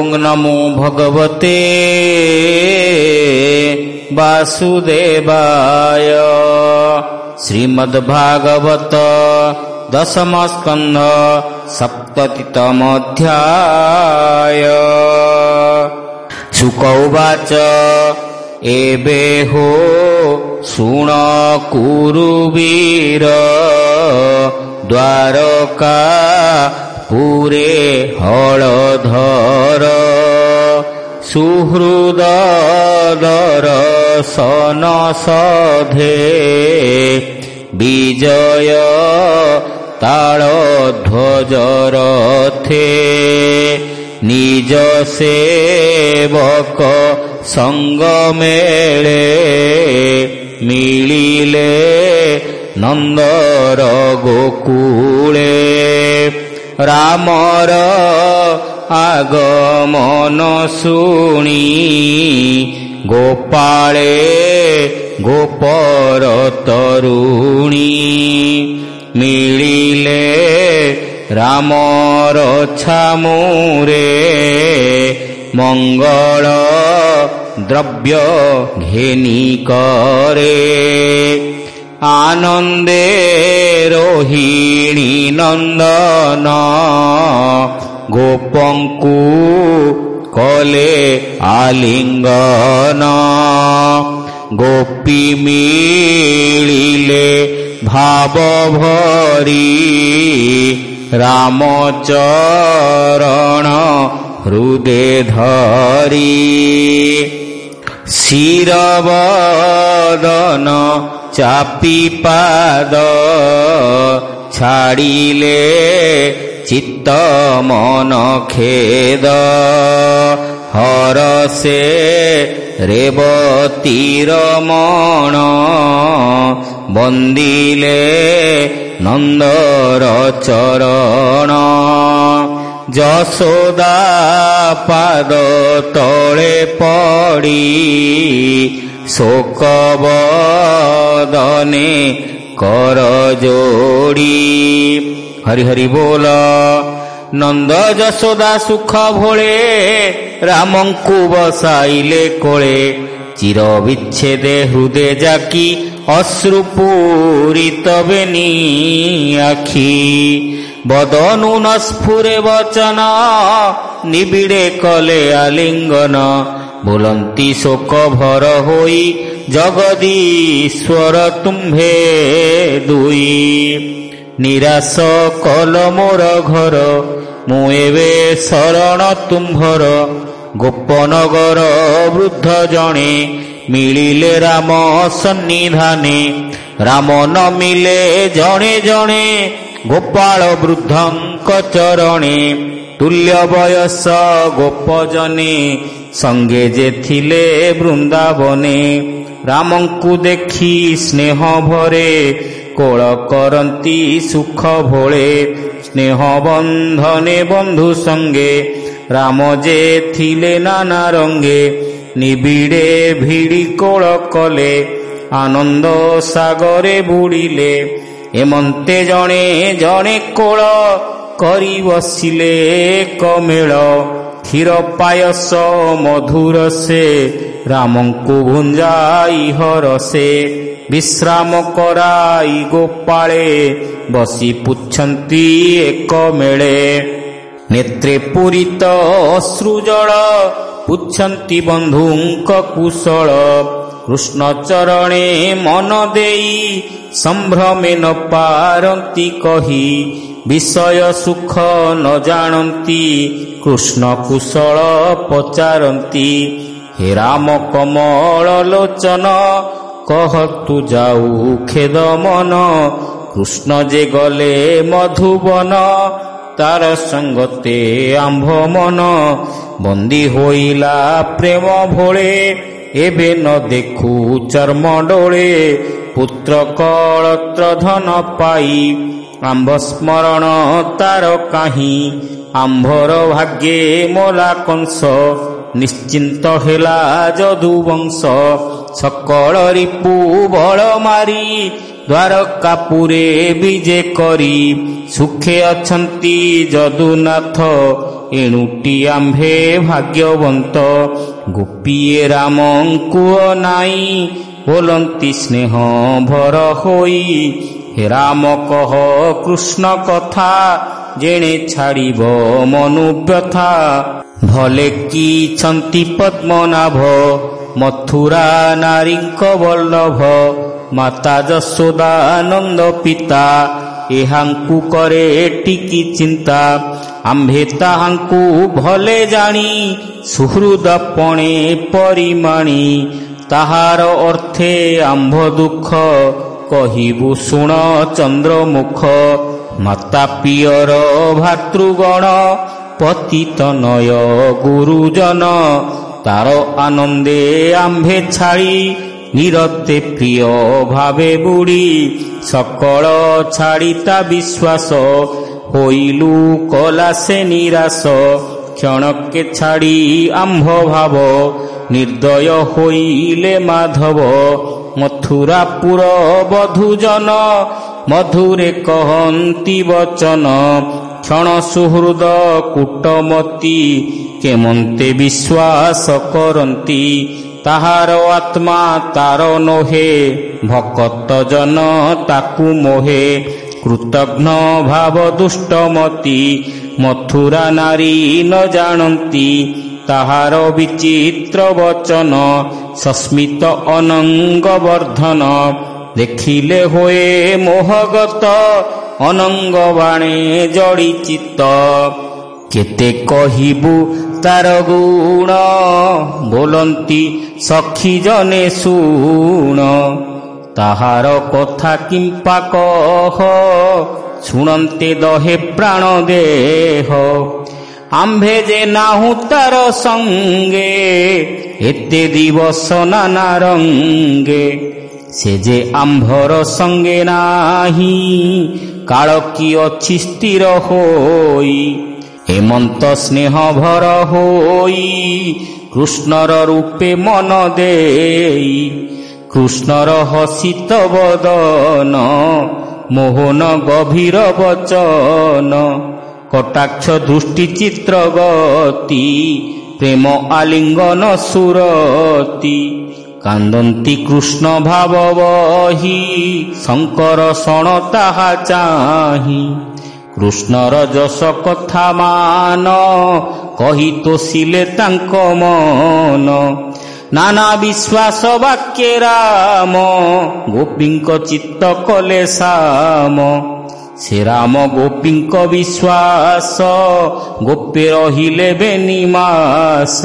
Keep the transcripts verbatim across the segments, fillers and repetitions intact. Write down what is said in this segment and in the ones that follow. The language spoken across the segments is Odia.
ओं नमो भगवते वासुदेवाय। श्रीमद्भागवत दशम स्कंध सप्ततितम अध्याय। शुक उवाच एबेहो शुण कुरुवीर द्वारका पुरे हलधर सुहृद दर्शन सधे विजय तालध्वज रथे निज सेवक संग मेले मिलिले नंदर गोकुले रामर आगमन शुणी गोपाले गोपर तरुणी मिलिले रामर छामुरे मंगल द्रव्य घेनी करे आनंदे रोहिणी नंदन गोपंकु कले आलिंगन गोपी मिलिले भाव भरी रामचरण हृदय धरी शिरवदन चापी पाद छाड़िले चित्त मन खेद हरसे रेवती रमण बंदिले नंदर चरण जशोदा पाद तले पड़ी शोकवदने कर जोड़ी। हरि हरि बोल। नंद जशोदा सुख भोले रामंकु बसाइले कोले चिर विच्छेदे हृदय जाकी अश्रुपूरित बेनी आखी बदनु न स्फुरे वचन निबिड़े कले आलिंगन बोलंती शोक भर होई जगदीश्वर तुम्भे दुई निराश कल मोर घर मु एवे शरण तुम्भर गोपनगर वृद्ध जणे मिलिले राम सन्निधाने राम न मिले जणे जणे गोपाल वृद्धंक चरणे तुल्य बयस गोपजने संगे जे थिले वृंदावने रामंकु देखी स्नेह भरे कोल करंती सुख भोले स्नेह बंधने बंधु संगे राम जे थिले नाना रंगे निबिड़े भिड़ी कोल कले आनंद सागरे बुड़िले एमंते जणे जणे कोल करी बसिले कमेल क्षीर पायस मधुर से रामंकु भुंजाई हरसे विश्राम कराई गोपाळे बसी पुछंती एक मेले नेत्रे पूरित अश्रुजल पुछंती बंधुंक कुशल कृष्ण चरणे मन देई संभ्रमे न पारंती कही विषय सुख न जानती कृष्ण कुशल पचारंती हे राम कमल लोचन कहतु जाऊ खेद मन कृष्ण जे गले मधुबन तार संगते आंभ मन बंदी होइला प्रेम भोले एबे न देखू चर्म डोळे पुत्र कळत्र धन पाई आंभ स्मरण तार काहीं आंभर भाग्ये मोला कंस निश्चिंत हेला जदुवंश सकल रिपु बल मारी द्वारकापुरे विजे करी सुखे अछंती जदुनाथ ଏଣୁଟି ଆମ୍ଭେ ଭାଗ୍ୟବନ୍ତ। ଗୋପୀଏ ରାମଙ୍କୁ ଅନାଇ ବୋଲନ୍ତି ସ୍ନେହ ଭର ହୋଇ, ହେ ରାମ କହ କୃଷ୍ଣ କଥା, ଯେଣେ ଛାଡ଼ିବ ମନୁବ୍ୟଥା। ଭଲେ କିଛନ୍ତି ପଦ୍ମନାଭ, ମଥୁରା ନାରୀଙ୍କ ବଲ୍ଲଭ। ମାତା ଯଶୋଦାନନ୍ଦ ପିତା, ଏହାଙ୍କୁ କରେ ଟିକି ଚିନ୍ତା। ଆମ୍ଭେ ତାହାଙ୍କୁ ଭଲେ ଜାଣି, ସୁହୃଦ ପଣେ ପରିମାଣି। ତାହାର ଅର୍ଥେ ଆମ୍ଭ ଦୁଃଖ, କହିବୁ ଶୁଣ ଚନ୍ଦ୍ରମୁଖ। ମାତା ପିୟର ଭାତୃଗଣ, ପତିତ ନୟ ଗୁରୁଜନ। ତାର ଆନନ୍ଦେ ଆମ୍ଭେ ଛାଡ଼ି, ନିରତେ ପ୍ରିୟ ଭାବେ ବୁଡ଼ି। ସକଳ ଛାଡ଼ି ତା ବିଶ୍ୱାସ, ହୋଇଲୁ କଲା ସେ ନିରାଶ। କ୍ଷଣକେ ଛାଡ଼ି ଆମ୍ଭ ଭାବ, ନିର୍ଦ୍ଦୟ ହୋଇଲେ ମାଧବ। ମଥୁରାପୁର ବଧୂଜନ, ମଧୁରେ କହନ୍ତି ବଚନ। କ୍ଷଣ ସୁହୃଦ କୂଟମତି, କେମନ୍ତେ ବିଶ୍ୱାସ କରନ୍ତି। ତାହାର ଆତ୍ମା ତାର ନୋହେ, ଭକତ ଜନ ତାକୁ ମୋହେ। କୃତଘ୍ନ ଭାବ ଦୁଷ୍ଟମତି, ମଥୁରା ନାରୀ ନ ଜାଣନ୍ତି। ତାହାର ବିଚିତ୍ର ବଚନ, ସସ୍ମିତ ଅନଙ୍ଗ ବର୍ଦ୍ଧନ। ଦେଖିଲେ ହୋଏ ମୋହଗତ, ଅନଙ୍ଗ ବାଣେ ଜଡ଼ି ଚିତ୍ତ। କେତେ କହିବୁ ତାର ଗୁଣ, ବୋଲନ୍ତି ସଖୀ ଜନେ ଶୁଣ। ତାହାର କଥା କିମ୍ପା କହ, ଶୁଣନ୍ତେ ଦହେ ପ୍ରାଣ ଦେହ। ଆମ୍ଭେ ଯେ ନାହୁଁ ତାର ସଙ୍ଗେ, ଏତେ ଦିବସ ନାନା ରଙ୍ଗେ। ସେ ଯେ ଆମ୍ଭର ସଙ୍ଗେ ନାହିଁ, କାଳ କି ଅଛି ସ୍ଥିର ହୋଇ। ହେମନ୍ତ ସ୍ନେହ ଭର ହୋଇ, କୃଷ୍ଣର ରୂପେ ମନ ଦେଇ। କୃଷ୍ଣର ହସିତ ବଦନ, ମୋହନ ଗଭୀର ବଚନ। କଟାକ୍ଷ ଦୃଷ୍ଟି ଚିତ୍ର ଗତି, ପ୍ରେମ ଆଲିଙ୍ଗନ ସୁରତି। କାନ୍ଦନ୍ତି କୃଷ୍ଣ ଭାବ ବହି, ଶଙ୍କର ଶଣ ତାହା ଚାହିଁ। କୃଷ୍ଣର ଯଶ କଥା ମାନ, କହି ତୋଷିଲେ ତାଙ୍କ ମନ। ନାନା ବିଶ୍ୱାସ ବାକ୍ୟେ ରାମ, ଗୋପୀଙ୍କ ଚିତ୍ତ କଲେ ସାମ। ସେ ରାମ ଗୋପୀଙ୍କ ବିଶ୍ୱାସ, ଗୋପେ ରହିଲେ ବେନିମାସ।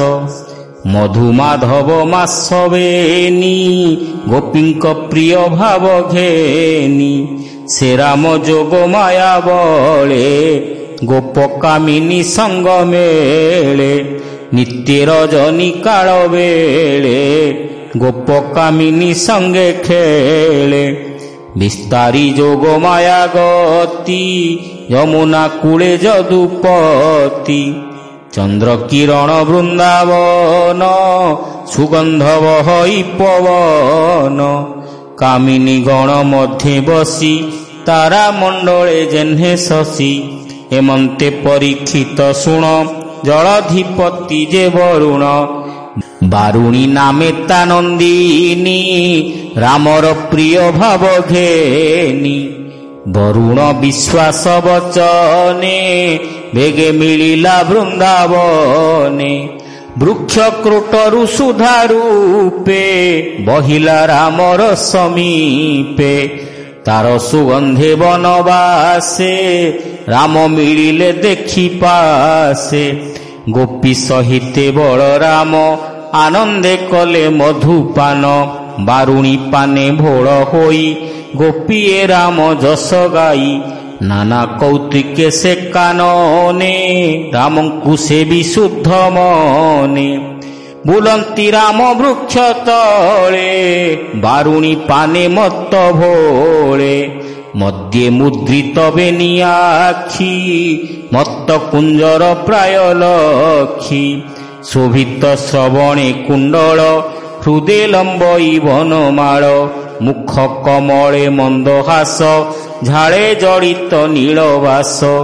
ମଧୁମାଧବ ମାସ ବେନି, ଗୋପୀଙ୍କ ପ୍ରିୟ ଭାବ ଘେନି। ସେ ରାମ ଯୋଗ ମାୟା ବଳେ, ଗୋପ କାମିନୀ ସଙ୍ଗ ମେଳେ। ନିତ୍ୟ ରଜନୀ କାଳ ବେଳେ, ଗୋପ କାମିନୀ ସଙ୍ଗେ ଖେଳେ। ବିସ୍ତାରୀ ଯୋଗ ମାୟା ଗତି, ଯମୁନା କୂଳେ ଯଦୁପତି। ଚନ୍ଦ୍ର କିରଣ ବୃନ୍ଦାବନ, ସୁଗନ୍ଧ ବହଇ ପବନ। କାମିନୀ ଗଣ ମଧ୍ୟେ ବସି, ତାରା ମଣ୍ଡଳେ ଯେହ୍ନେ ଶଶି। ହେମନ୍ତେ ପରୀକ୍ଷିତ ଶୁଣ, ଜଳଧିପତି ଯେ ବରୁଣ। ବାରୁଣୀ ନାମେ ତା ନନ୍ଦିନୀ, ରାମର ପ୍ରିୟ ଭାବ ଘେନି। ବରୁଣ ବିଶ୍ୱାସ ବଚନେ, ବେଗେ ମିଳିଲା ବୃନ୍ଦାବନେ। ବୃକ୍ଷ କ୍ରୋଟରୁ ସୁଧା ରୂପେ, ବହିଲା ରାମର ସମୀପେ। ତାର ସୁଗନ୍ଧେ ବନବାସେ, ରାମ ମିଳିଲେ ଦେଖି ପାସେ। ଗୋପୀ ସହିତେ ବଳରାମ, ଆନନ୍ଦେ କଲେ ମଧୁପାନ। ବାରୁଣୀ ପାନେ ଭୋଳ ହୋଇ, ଗୋପୀଏ ରାମ ଯଶ ଗାଇ। ନାନା କୌତୁକେ ସେ କାନନେ, ରାମଙ୍କୁ ସେ ବିଶୁଦ୍ଧ ମନେ। ବୁଲନ୍ତି ରାମ ବୃକ୍ଷ ତଳେ, ବାରୁଣୀ ପାନେ ମତ୍ତ ଭୋଳେ। ମଧ୍ୟେ ମୁଦ୍ରିତ ବେନି ଆଖି, ମତ୍ତ କୁଞ୍ଜର ପ୍ରାୟ ଲକ୍ଷୀ। ଶୋଭିତ ଶ୍ରବଣେ କୁଣ୍ଡଳ, ହୃଦେ ଲମ୍ବଇ ବନମାଳ। ମୁଖ କମଳେ ମନ୍ଦହାସ, ଝାଳେ ଜଡ଼ିତ ନୀଳବାସ।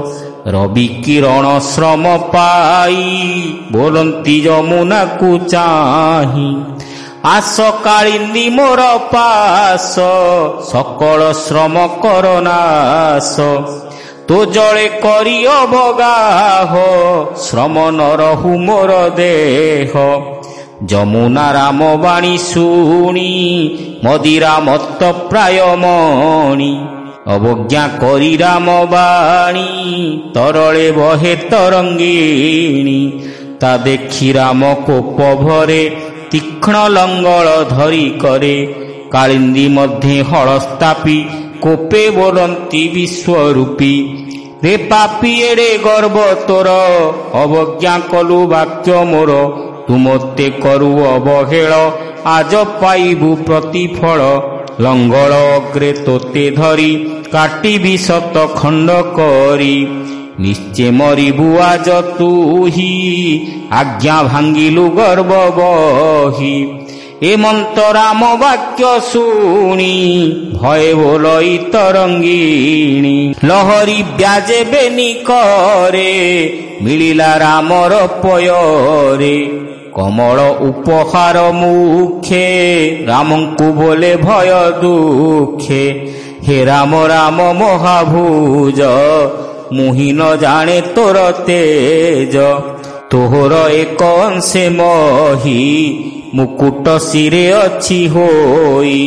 ରବି କିରଣ ଶ୍ରମ ପାଇ ବୋଲନ୍ତି ଯମୁନାକୁ ଚାହିଁ। ଆସ କାଳିନ୍ଦୀ ମୋର ପାଶ ସକଳ ଶ୍ରମ କର ନାଶ। ତୋ ଜଳେ କରି ଅବଗାହ ଶ୍ରମ ନ ରହୁ ମୋର ଦେହ। ଯମୁନା ରାମ ବାଣୀ ଶୁଣି ମଦିରା ମତ୍ତ ପ୍ରାୟ ମଣି। ଅବଜ୍ଞା କରି ରାମ ବାଣୀ ତରଳେ ବହେ ତରଙ୍ଗିଣୀ। ତା ଦେଖି ରାମ କୋପ ଭରେ ତୀକ୍ଷ୍ଣ ଲଙ୍ଗଳ ଧରି କରେ। କାଳିନ୍ଦୀ ମଧ୍ୟେ ହଳସ୍ତାପି କୋପେ ବୋଲନ୍ତି ବିଶ୍ୱରୂପୀ। ରେ ପାପି ଏଡ଼େ ଗର୍ବ ତୋର ଅବଜ୍ଞା କଲୁ ବାକ୍ୟ ମୋର। ତୁ ମୋତେ କରୁ ଅବହେଳ ଆଜ ପାଇବୁ ପ୍ରତିଫଳ। ଲଙ୍ଗଳ ଅଗ୍ରେ ତୋତେ ଧରି କାଟିବି ଶତ ଖଣ୍ଡ କରି। ନିଶ୍ଚେ ମରିବୁ ଆଜ ତୁହି ଆଜ୍ଞା ଭାଙ୍ଗିଲୁ ଗର୍ବ ବହି। ଏମନ୍ତ ରାମ ବାକ୍ୟ ଶୁଣି ଭୟ ବୋଲଇ ତରଙ୍ଗିଣୀ। ଲହରୀ ବ୍ୟାଜେ ବେନି କରେ ମିଳିଲା ରାମର ପୟରେ। କମଳ ଉପହାର ମୁଖେ ରାମଙ୍କୁ ବୋଲେ ଭୟ ଦୁଃଖେ। ହେ ରାମ ରାମ ମହାଭୁଜ ମୁହିଁ ନ ଜାଣେ ତୋର ତେଜ। ତୋହର ଏକ ଅଂଶେ ମହି ମୁକୁଟ ଶିରେ ଅଛି ହୋଇ।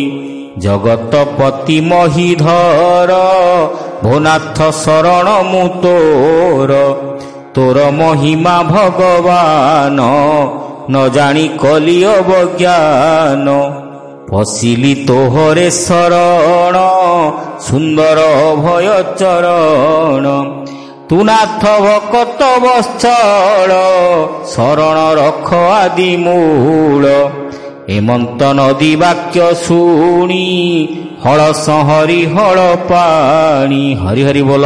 ଜଗତପତି ମହିଧର ଭୋନାଥ ଶରଣ ମୁଁ ତୋର। ତୋର ମହିମା ଭଗବାନ ନ ଜାଣି କଲି ଅବଜ୍ଞାନ। ପଶିଲି ତୋହରେ ଶରଣ ସୁନ୍ଦର ଅଭୟ ଚରଣ। ତୁ ନାଥ ଭକତ ବତ୍ସଳ ଶରଣ ରଖ ଆଦି ମୂଳ। ଏମନ୍ତ ନଦୀ ବାକ୍ୟ ଶୁଣି ହଳ ସଂହରି ହଳ ପାଣି। ହରି ହରି ବୋଲ।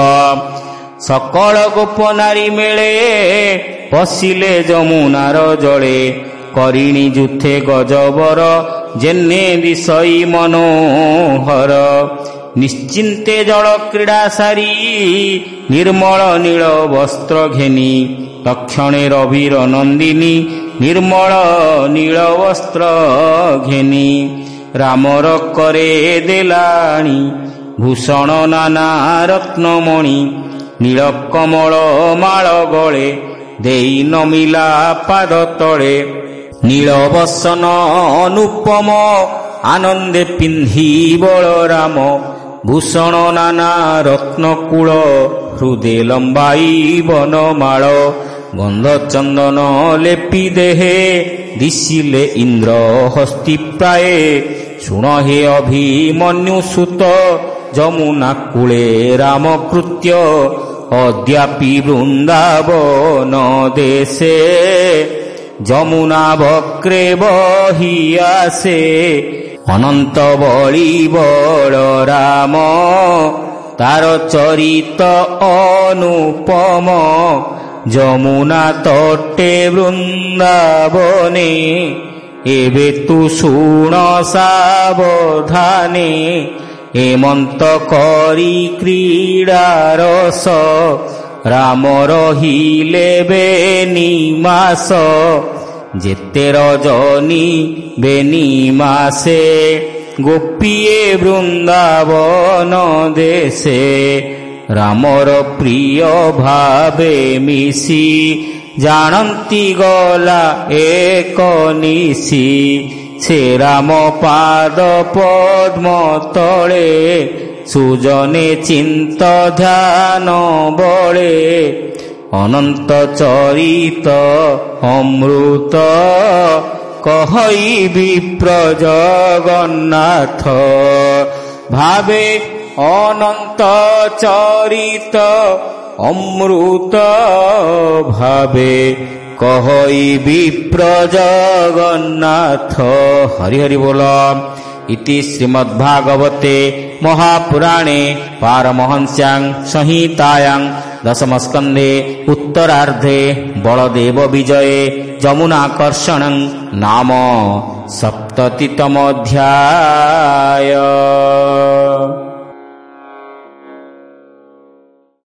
ସକଳ ଗୋପ ନାରୀ ମେଳେ ପଶିଲେ ଯମୁନାର ଜଳେ। କରିଣି ଯୁଥେ ଗଜବର ଯେନେ ଦିଶଇ ମନୋହର। ନିଶ୍ଚିନ୍ତେ ଜଳ କ୍ରୀଡ଼ା ସାରି ନିର୍ମଳ ନୀଳ ବସ୍ତ୍ର ଘେନି। ତକ୍ଷଣେ ରବିର ନନ୍ଦିନୀ ନିର୍ମଳ ନୀଳ ବସ୍ତ୍ର ଘେନି। ରାମର କରେ ଦେଲାଣି ଭୂଷଣ ନାନା ରତ୍ନମଣି। ନୀଳ କମଳ ମାଳ ଗଳେ ଦେଇ ନମିଲା ପାଦ ତଳେ। ନୀଳ ବସନ ଅନୁପମ ଆନନ୍ଦେ ପିନ୍ଧି ବଳରାମ। ଭୂଷଣ ନାନା ରତ୍ନକୂଳ ହୃଦେ ଲମ୍ବାଇ ବନମାଳ। ଗନ୍ଧ ଚନ୍ଦନ ଲେପି ଦେହେ ଦିଶିଲେ ଇନ୍ଦ୍ର ହସ୍ତି ପ୍ରାୟେ। ଶୁଣ ହେ ଅଭିମନ୍ୟୁ ସୁତ ଯମୁନା କୂଳେ ରାମ କୃତ୍ୟ। ଅଦ୍ୟାପି ବୃନ୍ଦାବନ ଦେଶେ ଯମୁନା ବକ୍ରେ ବହି ଆସେ। ଅନନ୍ତ ବଳି ବଳରାମ ତାର ଚରିତ ଅନୁପମ। ଯମୁନା ତଟେ ବୃନ୍ଦାବନେ ଏବେ ତୁ ଶୁଣ ସାବଧାନେ। ଏମନ୍ତ କରି କ୍ରୀଡ଼ା ରସ ରାମ ରହିଲେ ବେନିମାସ। ଯେତେ ରଜନୀ ବେନିମାସେ ଗୋପୀଏ ବୃନ୍ଦାବନ ଦେଶେ। ରାମର ପ୍ରିୟ ଭାବେ ମିଶି ଜାଣନ୍ତି ଗଲା ଏକ ନିଶି। ସେ ରାମ ପାଦ ପଦ୍ମ ତଳେ ସୁଜନେ ଚିନ୍ତ ଧ୍ୟାନ ବଳେ। ଅନନ୍ତ ଚରିତ ଅମୃତ କହିବି ପ୍ରଜଗନ୍ନାଥ। ଭାବେ ଅନନ୍ତ ଚରିତ ଅମୃତ ଭାବେ କହିବି ପ୍ରଜଗନ୍ନାଥ। ହରି ହରି ବୋଲ। ଇତି ଶ୍ରୀମଦ୍ଭାଗବତେ ମହାପୁରାଣେ ପାରମହଂସ୍ୟାଂ ସଂହିତାୟାଂ ଦଶମସ୍କନ୍ଧେ ଉତ୍ତରାର୍ଦ୍ଧେ ବଳଦେବ ବିଜये ଯମୁନାକର୍ଷଣଂ ନାମ ସପ୍ତତିତମୋଧ୍ୟାୟ।